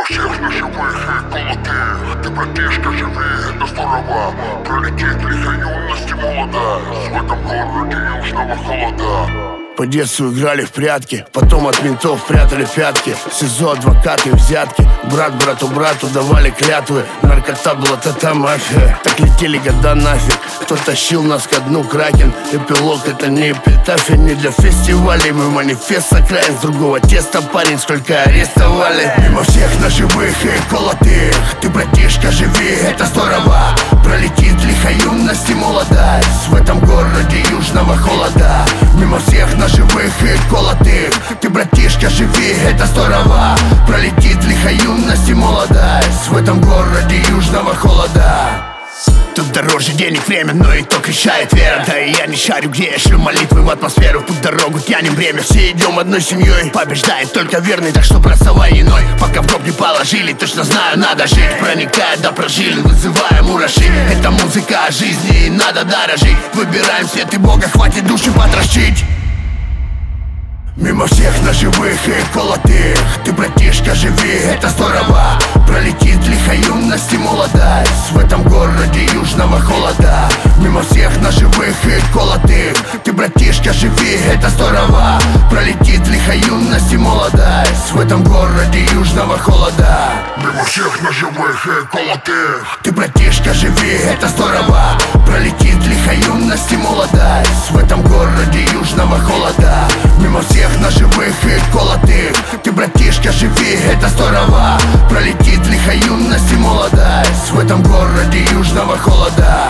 всех на живых и колотых. Ты, братишка, живи, это здорово. Пролетит лихо юность и молодость в этом городе южного холода. По детству играли в прятки, потом от ментов прятали пятки. СИЗО, адвокаты, взятки, брат брату давали клятвы. Наркота была мафия, так летели года нафиг. Кто тащил нас ко дну, кракен. Эпилог это не эпитафия, не для фестивалей. Мы манифест с окраин, с другого теста парень, сколько арестовали. Мимо всех на живых и колотых. Ты, братишка, живи, это здорово. Пролетит лихо юность и молодость в этом городе южного холода. Мимо всех на живых и колотых. Ты, братишка, живи, это здорово. Пролетит лихо юность и молодость в этом городе южного холода. Тут дороже денег время, но итог решает вера. Да и я не шарю, где я шлю молитвы в атмосферу. В путь дорогу тянем время, все идем одной семьей. Побеждает только верный, так что бросавай иной. Пока в гроб не положили, точно знаю, надо жить. Проникая до прожилин, вызывая мураши. Это музыка о жизни, и надо дорожить. Выбираем свет и Бога, хватит души потращить. Мимо всех на живых и колотых. Ты, братишка, живи, это здорово. Пролетит лихо юность и молодость в этом городе южного холода. Мимо всех на живых и колотых. Ты, братишка, живи, это здорово. Пролетит лихо юность и молодость в этом городе южного холода. Мимо всех на живых и колотых. Ты, братишка, живи, это здорово. Пролетит лихо юность и молодость в этом городе южного холода. Мимо всех на живых и колотых. Ты, братишка, живи, это здорово. Пролетит лихо юность и молодость в этом городе южного холода.